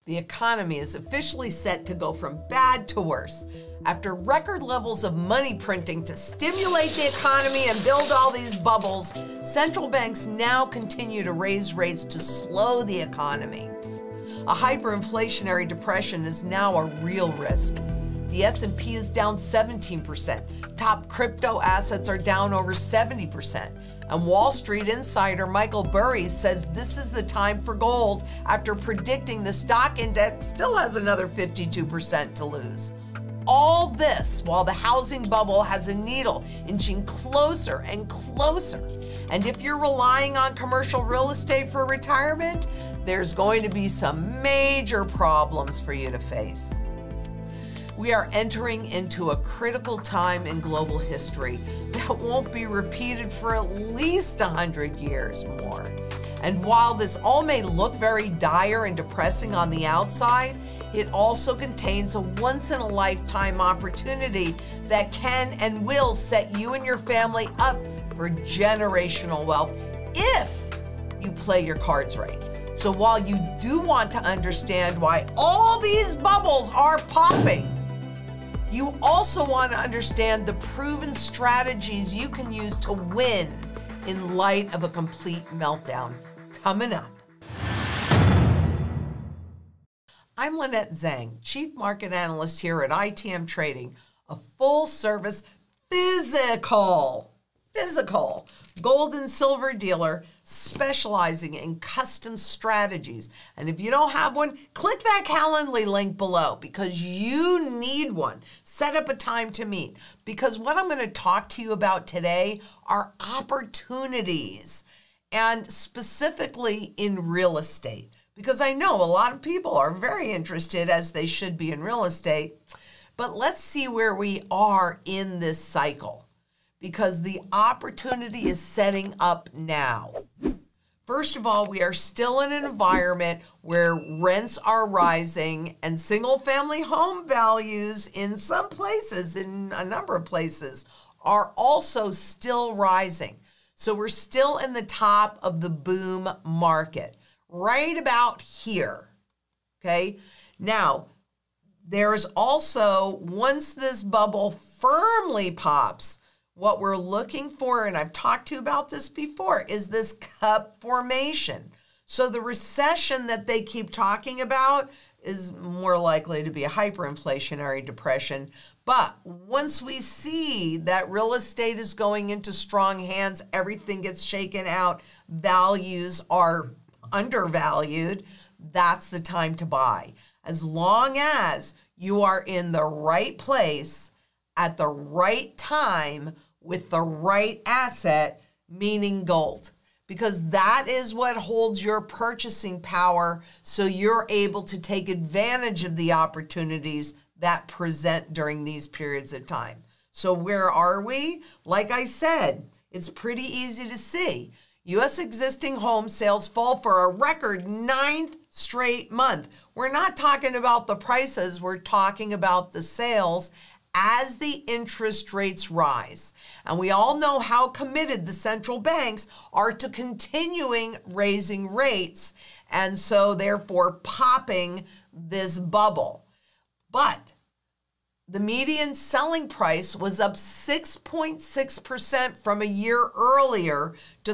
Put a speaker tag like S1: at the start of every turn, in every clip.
S1: The economy is officially set to go from bad to worse. After record levels of money printing to stimulate the economy and build all these bubbles, central banks now continue to raise rates to slow the economy. A hyperinflationary depression is now a real risk. The S&P is down 17%. Top crypto assets are down over 70%. And Wall Street insider Michael Burry says this is the time for gold after predicting the stock index still has another 52% to lose. All this while the housing bubble has a needle inching closer and closer. And if you're relying on commercial real estate for retirement, there's going to be some major problems for you to face. We are entering into a critical time in global history that won't be repeated for at least 100 years more. And while this all may look very dire and depressing on the outside, it also contains a once-in-a-lifetime opportunity that can and will set you and your family up for generational wealth if you play your cards right. So while you do want to understand why all these bubbles are popping, you also want to understand the proven strategies you can use to win in light of a complete meltdown. Coming up. I'm Lynette Zhang, Chief Market Analyst here at ITM Trading, a full-service physical gold and silver dealer specializing in custom strategies. And if you don't have one, click that Calendly link below because you need one. Set up a time to meet because what I'm going to talk to you about today are opportunities, and specifically in real estate, because I know a lot of people are very interested, as they should be, in real estate. But let's see where we are in this cycle, because the opportunity is setting up now. First of all, we are still in an environment where rents are rising and single-family home values in some places, in a number of places, are also still rising. So we're still in the top of the boom market, right about here, okay? Now, there's also, once this bubble firmly pops, what we're looking for, and I've talked to you about this before, is this cup formation. So the recession that they keep talking about is more likely to be a hyperinflationary depression. But once we see that real estate is going into strong hands, everything gets shaken out, values are undervalued, that's the time to buy. As long as you are in the right place at the right time with the right asset, meaning gold. Because that is what holds your purchasing power, so you're able to take advantage of the opportunities that present during these periods of time. So where are we? Like I said, it's pretty easy to see. U.S. existing home sales fall for a record 9th straight month. We're not talking about the prices, we're talking about the sales as the interest rates rise. And we all know how committed the central banks are to continuing raising rates, and so therefore popping this bubble. But the median selling price was up 6.6% from a year earlier to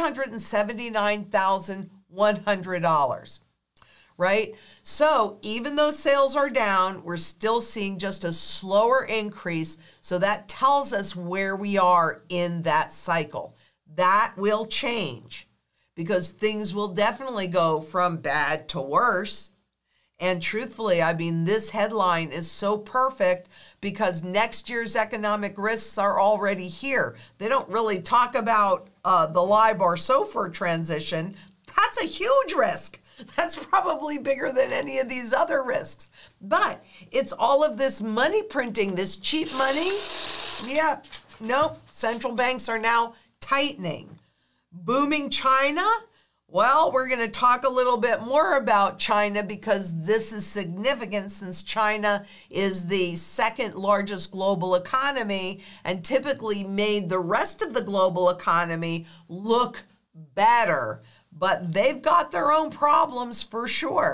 S1: $379,100. Right? So even though sales are down, we're still seeing just a slower increase. So that tells us where we are in that cycle. That will change because things will definitely go from bad to worse. And truthfully, I mean, this headline is so perfect because next year's economic risks are already here. They don't really talk about the LIBOR-SOFR transition. That's a huge risk. That's probably bigger than any of these other risks. But it's all of this money printing, this cheap money. Yeah, no, central banks are now tightening. Booming China? Well, we're going to talk a little bit more about China because this is significant since China is the second largest global economy and typically made the rest of the global economy look better. But they've got their own problems for sure.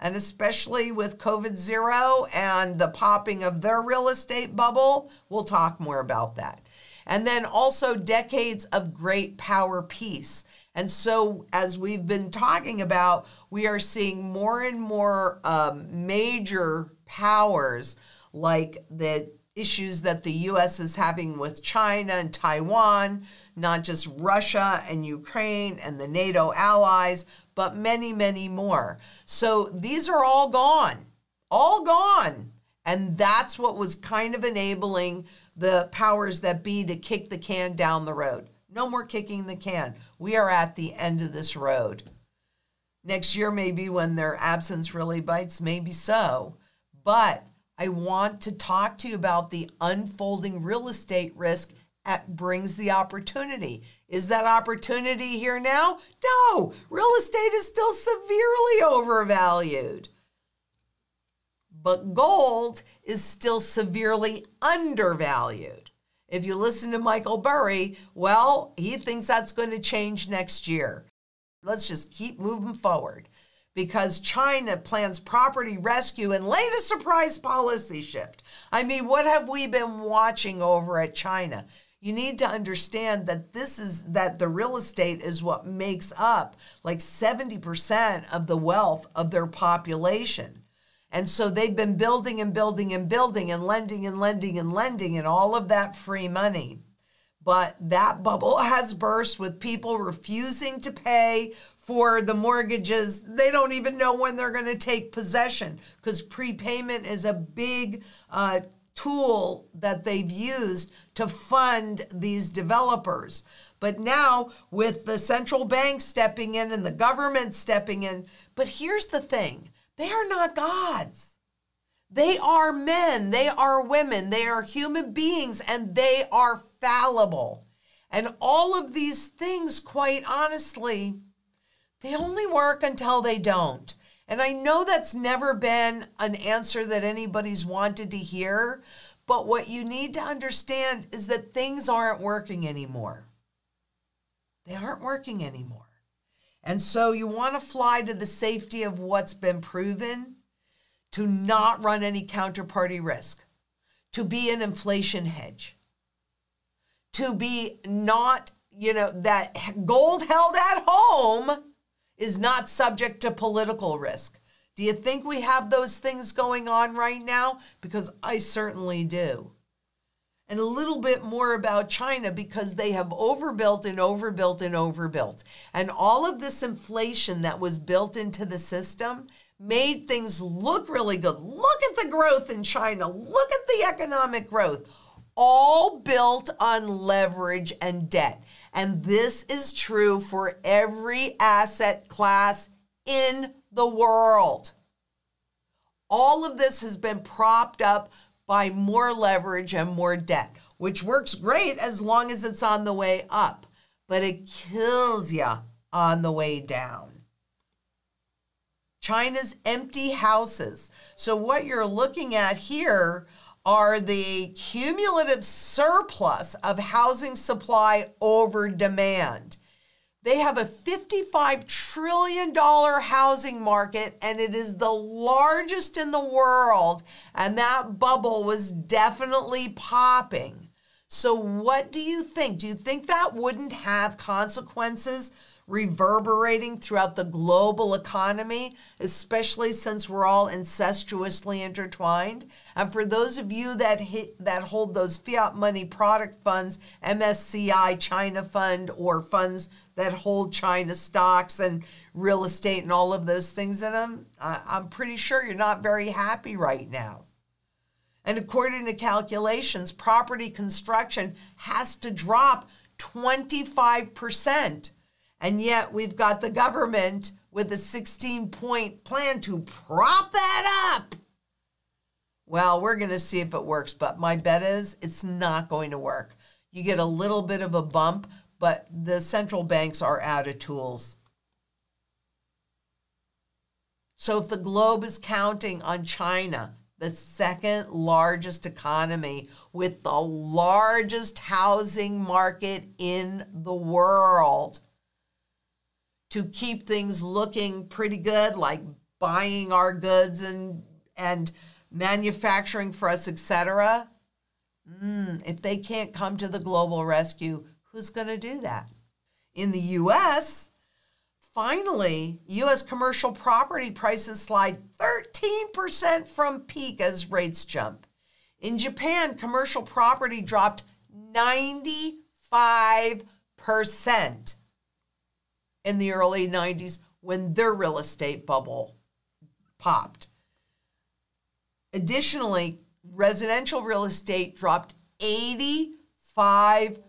S1: And especially with COVID zero and the popping of their real estate bubble, we'll talk more about that. And then also decades of great power peace. And so as we've been talking about, we are seeing more and more major powers, like the issues that the U.S. is having with China and Taiwan, not just Russia and Ukraine and the NATO allies, but many, many more. So these are all gone, all gone. And that's what was kind of enabling the powers that be to kick the can down the road. No more kicking the can. We are at the end of this road. Next year, maybe when their absence really bites, maybe so. But I want to talk to you about the unfolding real estate risk that brings the opportunity. Is that opportunity here now? No, real estate is still severely overvalued. But gold is still severely undervalued. If you listen to Michael Burry, well, he thinks that's going to change next year. Let's just keep moving forward, because China plans property rescue and latest surprise policy shift. I mean, what have we been watching over at China? You need to understand that that the real estate is what makes up like 70% of the wealth of their population. And so they've been building and building and building and lending and lending and lending and all of that free money. But that bubble has burst with people refusing to pay for the mortgages. They don't even know when they're going to take possession, because prepayment is a big tool that they've used to fund these developers. But now with the central bank stepping in and the government stepping in, but here's the thing. They are not gods. They are men, they are women, they are human beings, and they are fallible. And all of these things, quite honestly, they only work until they don't. And I know that's never been an answer that anybody's wanted to hear, but what you need to understand is that things aren't working anymore. They aren't working anymore. And so you want to fly to the safety of what's been proven, to not run any counterparty risk, to be an inflation hedge, to be not, that gold held at home is not subject to political risk. Do you think we have those things going on right now? Because I certainly do. And a little bit more about China, because they have overbuilt and overbuilt and overbuilt. And all of this inflation that was built into the system made things look really good. Look at the growth in China. Look at the economic growth. All built on leverage and debt. And this is true for every asset class in the world. All of this has been propped up by more leverage and more debt, which works great as long as it's on the way up, but it kills you on the way down. China's empty houses. So what you're looking at here are the cumulative surplus of housing supply over demand. They have a $55 trillion housing market, and it is the largest in the world, and that bubble was definitely popping. So what do you think? Do you think that wouldn't have consequences reverberating throughout the global economy, especially since we're all incestuously intertwined? And for those of you that hold those fiat money product funds, MSCI China Fund, or funds that hold China stocks and real estate and all of those things in them, I'm pretty sure you're not very happy right now. And according to calculations, property construction has to drop 25%. And yet we've got the government with a 16-point plan to prop that up. Well, we're going to see if it works, but my bet is it's not going to work. You get a little bit of a bump, but the central banks are out of tools. So if the globe is counting on China, the second largest economy with the largest housing market in the world, to keep things looking pretty good, like buying our goods and manufacturing for us, etc. If they can't come to the global rescue, who's going to do that? In the U.S., finally, U.S. commercial property prices slide 13% from peak as rates jump. In Japan, commercial property dropped 95% in the early 90s when their real estate bubble popped. Additionally, residential real estate dropped 85%.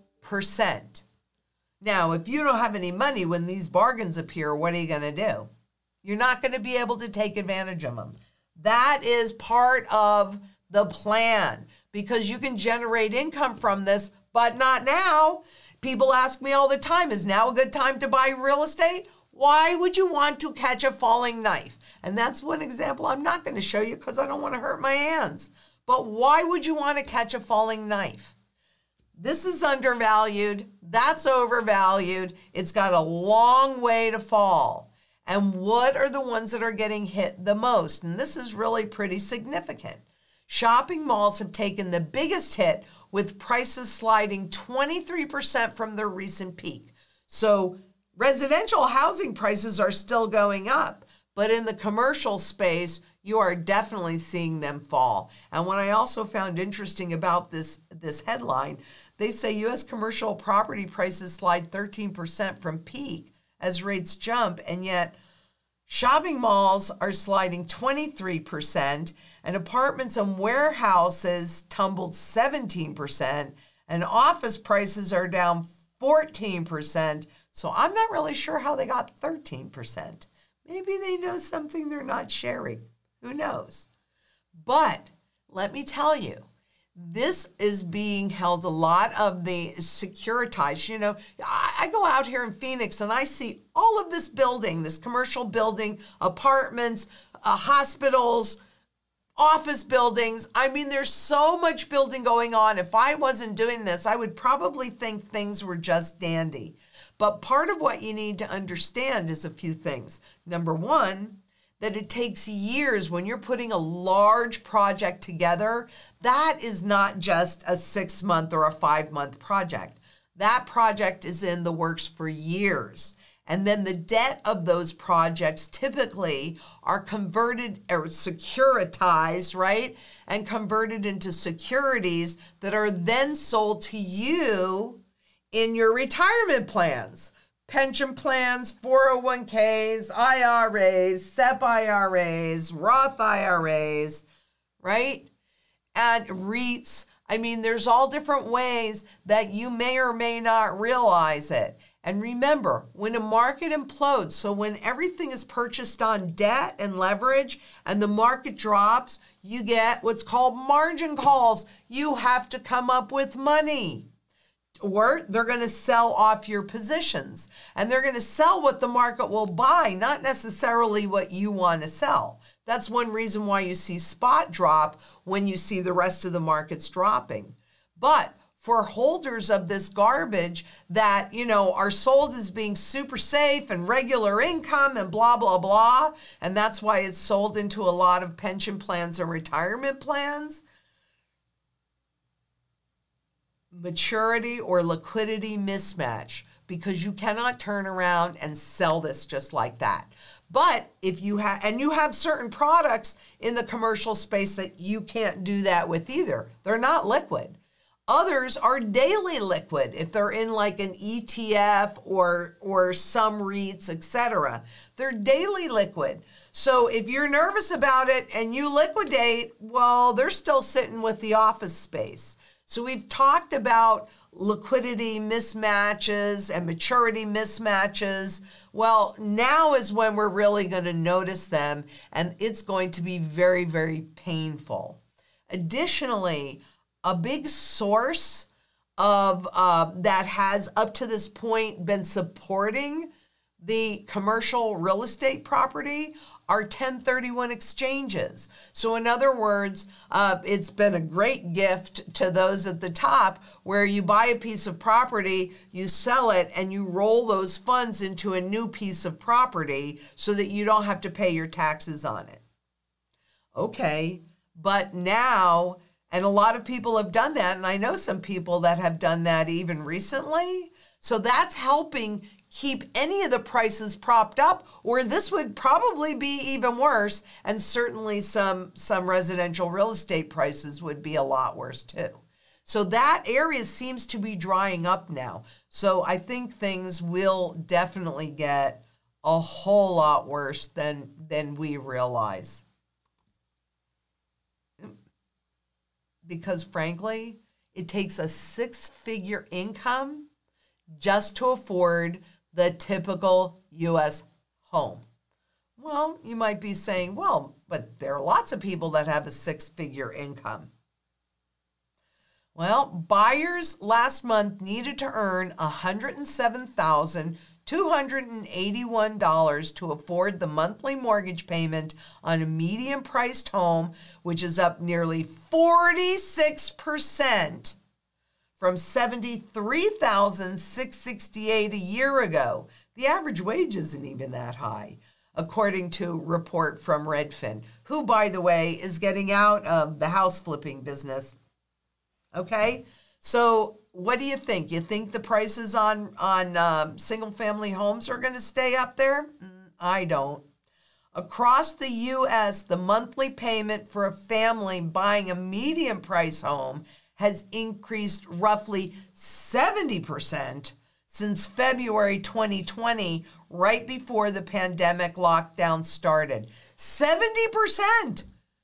S1: Now, if you don't have any money when these bargains appear, what are you going to do? You're not going to be able to take advantage of them. That is part of the plan because you can generate income from this, but not now. People ask me all the time, is now a good time to buy real estate? Why would you want to catch a falling knife? And that's one example I'm not going to show you because I don't want to hurt my hands. But why would you want to catch a falling knife? This is undervalued. That's overvalued. It's got a long way to fall. And what are the ones that are getting hit the most? And this is really pretty significant. Shopping malls have taken the biggest hit with prices sliding 23% from their recent peak. So residential housing prices are still going up, but in the commercial space, you are definitely seeing them fall. And what I also found interesting about this headline, they say U.S. commercial property prices slide 13% from peak as rates jump, and yet shopping malls are sliding 23%, and apartments and warehouses tumbled 17%, and office prices are down 14%. So I'm not really sure how they got 13%. Maybe they know something they're not sharing. Who knows? But let me tell you, this is being held, a lot of the securitized. You know, I go out here in Phoenix and I see all of this building, this commercial building, apartments, hospitals, office buildings. I mean, there's so much building going on. If I wasn't doing this, I would probably think things were just dandy. But part of what you need to understand is a few things. Number one, that it takes years when you're putting a large project together. That is not just a 6-month or a 5-month project. That project is in the works for years. And then the debt of those projects typically are converted or securitized, right? And converted into securities that are then sold to you in your retirement plans. Pension plans, 401ks, IRAs, SEP IRAs, Roth IRAs, right? And REITs. I mean, there's all different ways that you may or may not realize it. And remember, when a market implodes, so when everything is purchased on debt and leverage and the market drops, you get what's called margin calls. You have to come up with money. Or they're going to sell off your positions, and they're going to sell what the market will buy, not necessarily what you want to sell. That's one reason why you see spot drop when you see the rest of the markets dropping. But for holders of this garbage that, you know, are sold as being super safe and regular income and blah, blah, blah, and that's why it's sold into a lot of pension plans and retirement plans, maturity or liquidity mismatch, because you cannot turn around and sell this just like that. But if you have, and you have certain products in the commercial space that you can't do that with either. They're not liquid. Others are daily liquid if they're in like an ETF or some REITs, etc. They're daily liquid. So if you're nervous about it and you liquidate, well, they're still sitting with the office space. So we've talked about liquidity mismatches and maturity mismatches. Well, now is when we're really going to notice them, and it's going to be very, very painful. Additionally, a big source of that has up to this point been supporting the commercial real estate property are 1031 exchanges. So in other words, it's been a great gift to those at the top where you buy a piece of property, you sell it, and you roll those funds into a new piece of property so that you don't have to pay your taxes on it. Okay, but now, and a lot of people have done that, and I know some people that have done that even recently. So that's helping keep any of the prices propped up, or this would probably be even worse, and certainly some residential real estate prices would be a lot worse too. So that area seems to be drying up now. So I think things will definitely get a whole lot worse than we realize. Because frankly, it takes a six-figure income just to afford the typical U.S. home. Well, you might be saying, well, but there are lots of people that have a six-figure income. Well, buyers last month needed to earn $107,281 to afford the monthly mortgage payment on a median-priced home, which is up nearly 46% from $73,668 a year ago. The average wage isn't even that high, according to a report from Redfin, who, by the way, is getting out of the house flipping business. Okay, so what do you think? You think the prices on single-family homes are going to stay up there? I don't. Across the U.S., the monthly payment for a family buying a medium-price home has increased roughly 70% since February 2020, right before the pandemic lockdown started. 70%!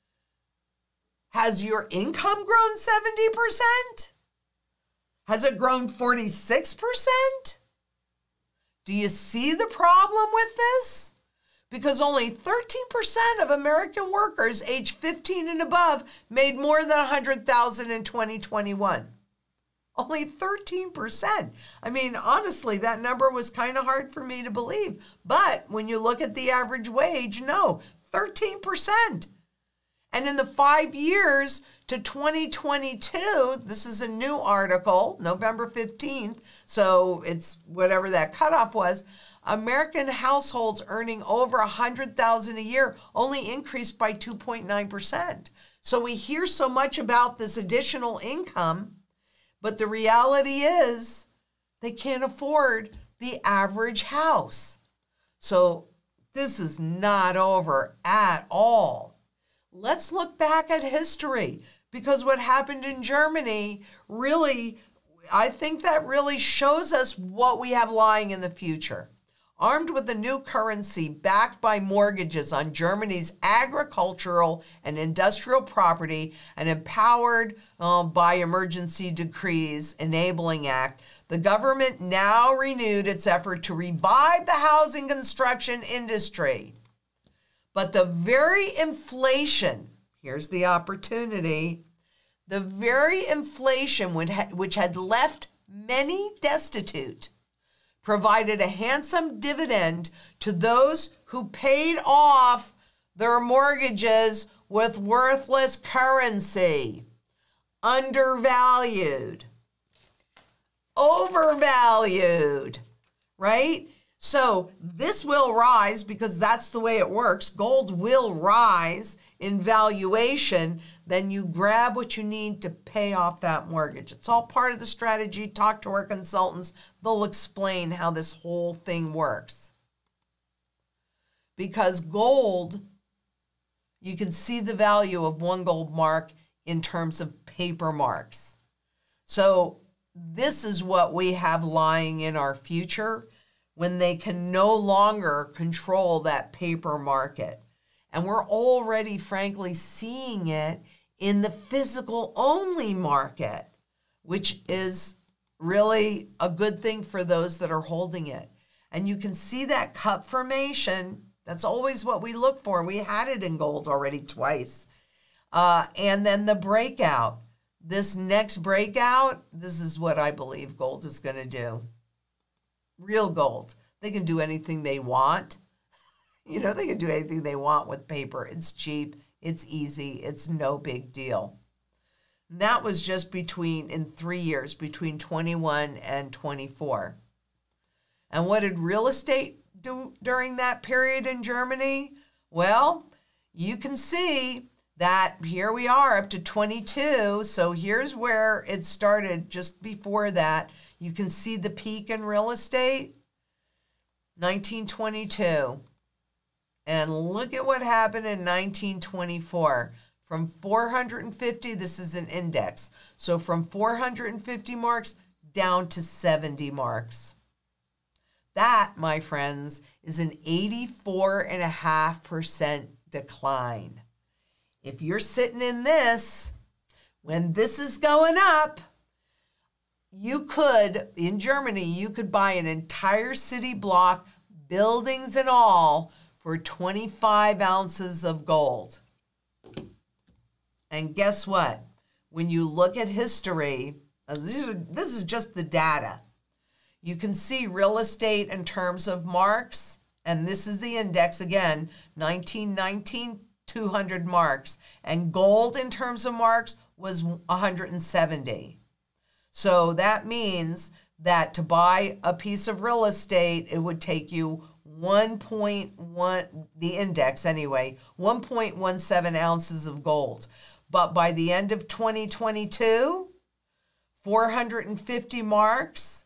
S1: Has your income grown 70%? Has it grown 46%? Do you see the problem with this? Because only 13% of American workers aged 15 and above made more than $100,000 in 2021. Only 13%. I mean, honestly, that number was kind of hard for me to believe. But when you look at the average wage, no, 13%. And in the 5 years to 2022, this is a new article, November 15th, so it's whatever that cutoff was, American households earning over $100,000 a year only increased by 2.9%. So we hear so much about this additional income, but the reality is they can't afford the average house. So this is not over at all. Let's look back at history, because what happened in Germany really, I think that really shows us what we have lying in the future. Armed with a new currency backed by mortgages on Germany's agricultural and industrial property and empowered by Emergency Decrees Enabling Act, the government now renewed its effort to revive the housing construction industry. But the very inflation, here's the opportunity, the very inflation which had left many destitute provided a handsome dividend to those who paid off their mortgages with worthless currency, undervalued, overvalued, right? So this will rise because that's the way it works. Gold will rise in valuation. Then you grab what you need to pay off that mortgage. It's all part of the strategy. Talk to our consultants. They'll explain how this whole thing works. Because gold, you can see the value of one gold mark in terms of paper marks. So this is what we have lying in our future when they can no longer control that paper market. And we're already, frankly, seeing it in the physical only market, which is really a good thing for those that are holding it. And you can see that cup formation. That's always what we look for. We had it in gold already twice. And then the breakout. This next breakout, this is what I believe gold is going to do. Real gold. They can do anything they want. You know, they can do anything they want with paper. It's cheap, it's easy, it's no big deal. And that was just in 3 years, between 21 and 24. And what did real estate do during that period in Germany? Well, you can see that here we are up to 22. So here's where it started just before that. You can see the peak in real estate, 1922. And look at what happened in 1924. From 450, this is an index. So from 450 marks down to 70 marks. That, my friends, is an 84.5% decline. If you're sitting in this, when this is going up, you could, in Germany, you could buy an entire city block, buildings and all, for 25 ounces of gold. And guess what? When you look at history, this is just the data. You can see real estate in terms of marks, and this is the index again, 1919, 200 marks. And gold in terms of marks was 170. So that means that to buy a piece of real estate, it would take you 1.1, the index anyway, 1.17 ounces of gold. But by the end of 2022, 450 marks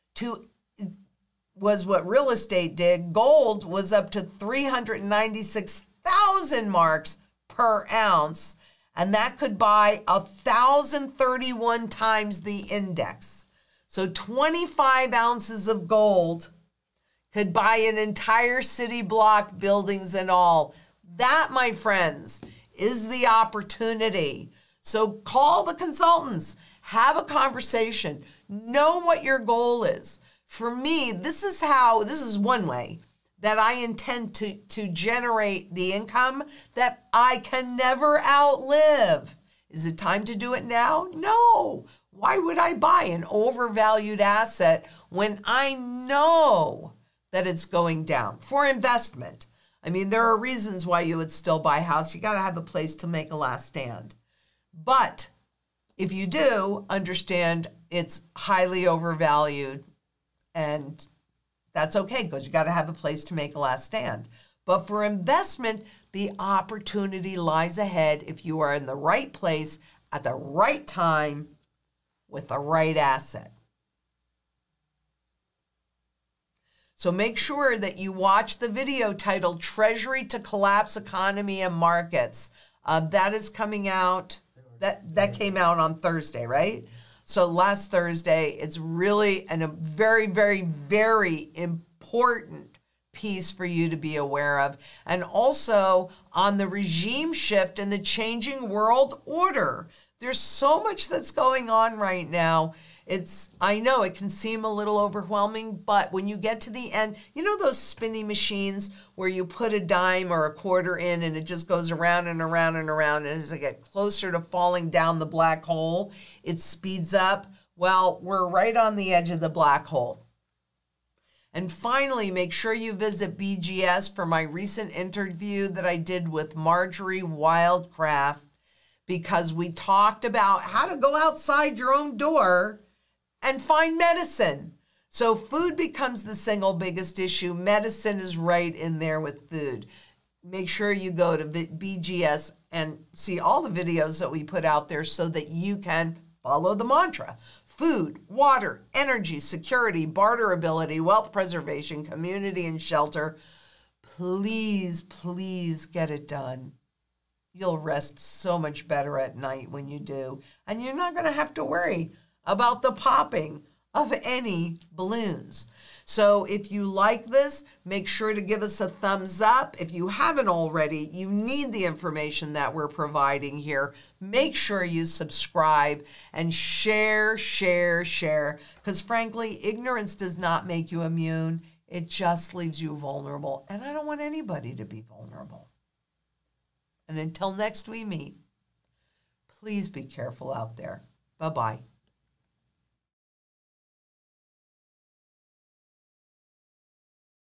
S1: was what real estate did. Gold was up to 396,000 marks per ounce, and that could buy 1,031 times the index. So 25 ounces of gold could buy an entire city block, buildings and all. That, my friends, is the opportunity. So call the consultants, have a conversation, know what your goal is. For me, this is one way that I intend to generate the income that I can never outlive. Is it time to do it now? No. Why would I buy an overvalued asset when I know that it's going down for investment? I mean, there are reasons why you would still buy a house. You got to have a place to make a last stand. But if you do, understand it's highly overvalued, and that's okay because you got to have a place to make a last stand. But for investment, the opportunity lies ahead if you are in the right place at the right time with the right asset. So make sure that you watch the video titled Treasury to Collapse Economy and Markets. That is coming out, that came out on Thursday, right? So last Thursday, it's really a very, very, very important piece for you to be aware of. And also on the regime shift and the changing world order. There's so much that's going on right now. I know it can seem a little overwhelming, but when you get to the end, you know those spinning machines where you put a dime or a quarter in and it just goes around and around and around, and as I get closer to falling down the black hole, it speeds up. Well, we're right on the edge of the black hole. And finally, make sure you visit BGS for my recent interview that I did with Marjorie Wildcraft, because we talked about how to go outside your own door and find medicine. So food becomes the single biggest issue. Medicine is right in there with food. Make sure you go to BGS and see all the videos that we put out there so that you can follow the mantra. Food, water, energy, security, barterability, wealth preservation, community, and shelter. Please, please get it done. You'll rest so much better at night when you do. And you're not going to have to worry about the popping of any balloons. So if you like this, make sure to give us a thumbs up. If you haven't already, you need the information that we're providing here. Make sure you subscribe and share, because frankly, ignorance does not make you immune. It just leaves you vulnerable. And I don't want anybody to be vulnerable. And until next we meet, please be careful out there. Bye-bye.